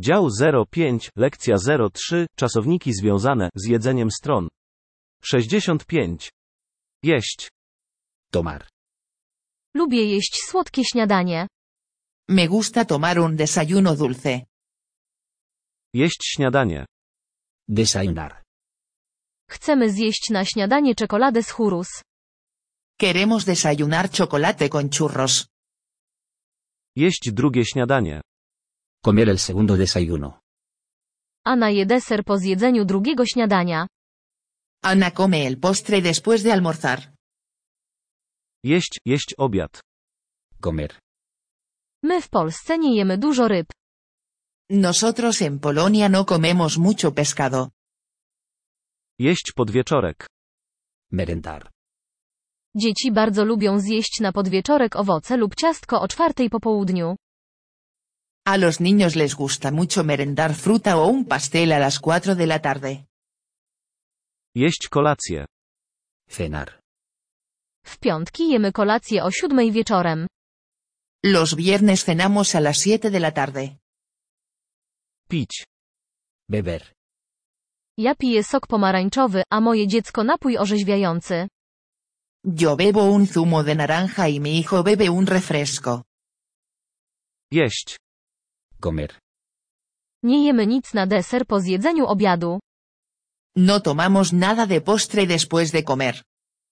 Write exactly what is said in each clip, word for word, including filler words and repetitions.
Dział zero pięć, lekcja zero trzy, czasowniki związane z jedzeniem stron. sześćdziesiąt pięć. Jeść. Tomar. Lubię jeść słodkie śniadanie. Me gusta tomar un desayuno dulce. Jeść śniadanie. Desayunar. Chcemy zjeść na śniadanie czekoladę z churros. Queremos desayunar chocolate con churros. Jeść drugie śniadanie. Comer el segundo desayuno. Anna je deser po zjedzeniu drugiego śniadania. Ana come el postre después de almorzar. Jeść, jeść obiad. Comer. My w Polsce nie jemy dużo ryb. Nosotros en Polonia no comemos mucho pescado. Jeść podwieczorek. Merendar. Dzieci bardzo lubią zjeść na podwieczorek owoce lub ciastko o czwartej po południu. A los niños les gusta mucho merendar fruta o un pastel a las cuatro de la tarde. Jeść kolację. Cenar. W piątki jemy kolację o siódmej wieczorem. Los viernes cenamos a las siete de la tarde. Pić. Beber. Ja piję sok pomarańczowy, a moje dziecko napój orzeźwiający. Yo bebo un zumo de naranja y mi hijo bebe un refresco. Jeść. Comer. Nie jemy nic na deser po zjedzeniu obiadu. No tomamos nada de postre después de comer.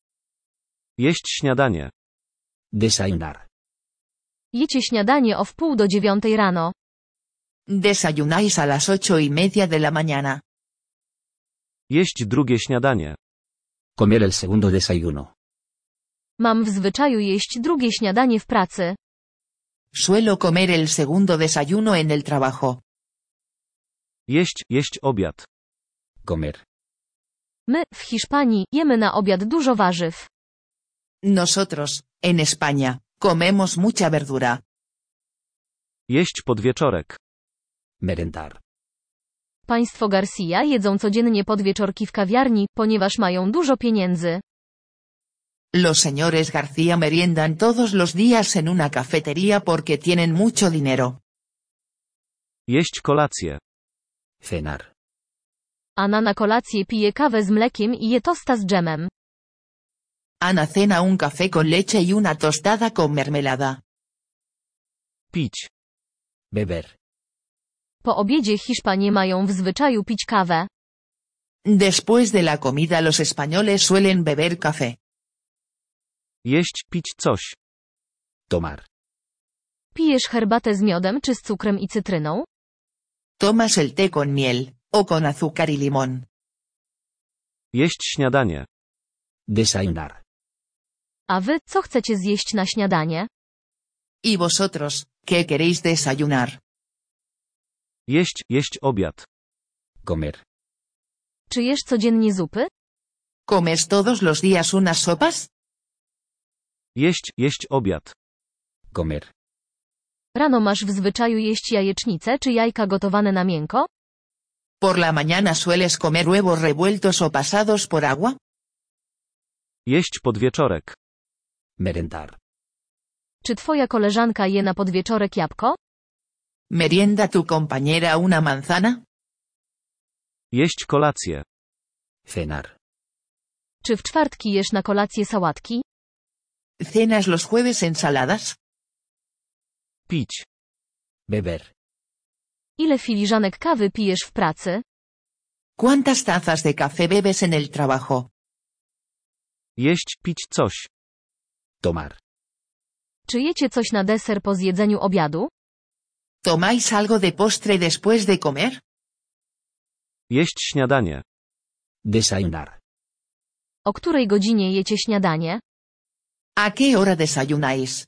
Jeść śniadanie. Desayunar. Jecie śniadanie o wpół do dziewiątej rano. Desayunáis a las ocho y media de la mañana. Jeść drugie śniadanie. Comer el segundo desayuno. Mam w zwyczaju jeść drugie śniadanie w pracy. Suelo comer el segundo desayuno en el trabajo. Jeść, jeść obiad. Comer. My, w Hiszpanii, jemy na obiad dużo warzyw. Nosotros, en España, comemos mucha verdura. Jeść podwieczorek. Merendar. Państwo Garcia jedzą codziennie podwieczorki w kawiarni, ponieważ mają dużo pieniędzy. Los señores García meriendan todos los días en una cafetería porque tienen mucho dinero. Jeść kolację. Cenar. Anna na kolację pije kawę z mlekiem i je tosta z dżemem. Ana cena un café con leche y una tostada con mermelada. Pić. Beber. Po obiedzie Hiszpanie mają w zwyczaju pić kawę. Después de la comida los españoles suelen beber café. Jeść, pić coś. Tomar. Pijesz herbatę z miodem czy z cukrem i cytryną? Tomas el té con miel, o con azúcar y limón. Jeść śniadanie. Desayunar. A wy, co chcecie zjeść na śniadanie? ¿Y vosotros, qué queréis desayunar? Jeść, jeść obiad. Comer. Czy jesz codziennie zupy? ¿Comes todos los días unas sopas? Jeść, jeść obiad. Comer. Rano masz w zwyczaju jeść jajecznicę czy jajka gotowane na miękko? ¿Por la mañana sueles comer huevos revueltos o pasados por agua? Jeść podwieczorek. Merendar. Czy twoja koleżanka je na podwieczorek jabłko? ¿Merienda tu compañera una manzana? Jeść kolację. Cenar. Czy w czwartki jesz na kolację sałatki? ¿Cenas los jueves ensaladas? Pić. Beber. Ile filiżanek kawy pijesz w pracy? ¿Cuántas tazas de café bebes en el trabajo? Jeść, pić coś. Tomar. Czy jecie coś na deser po zjedzeniu obiadu? ¿Tomáis algo de postre después de comer? Jeść śniadanie. Desayunar. O której godzinie jecie śniadanie? ¿A qué hora desayunáis?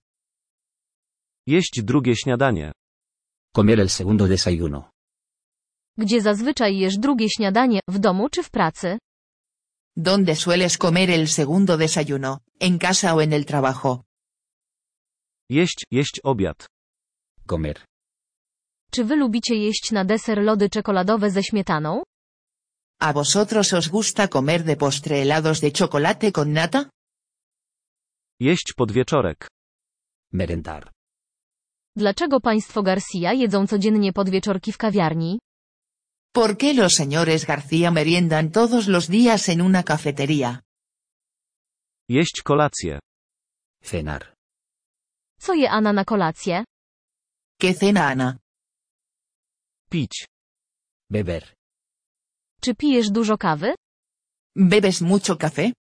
Jeść drugie śniadanie. Comer el segundo desayuno. Gdzie zazwyczaj jesz drugie śniadanie, w domu czy w pracy? ¿Dónde sueles comer el segundo desayuno, en casa o en el trabajo? Jeść, jeść obiad. Comer. Czy wy lubicie jeść na deser lody czekoladowe ze śmietaną? ¿A vosotros os gusta comer de postre helados de chocolate con nata? Jeść podwieczorek. Merendar. Dlaczego państwo Garcia jedzą codziennie podwieczorki w kawiarni? ¿Por qué los señores García meriendan todos los días en una cafetería? Jeść kolację. Cenar. Co je Ana na kolację? ¿Qué cena Ana? Pić. Beber. Czy pijesz dużo kawy? ¿Bebes mucho café?